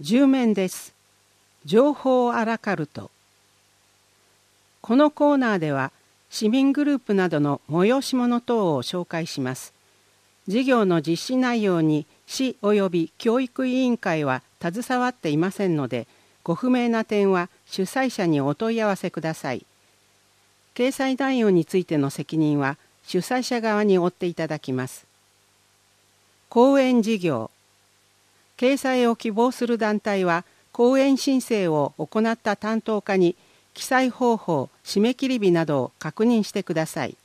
10面です。情報アラカルト。このコーナーでは市民グループなどの催し物等を紹介します。事業の実施内容に市及び教育委員会は携わっていませんので、ご不明な点は主催者にお問い合わせください。掲載内容についての責任は主催者側に負っていただきます。講演事業。掲載を希望する団体は講演申請を行った担当課に記載方法、締め切り日などを確認してください。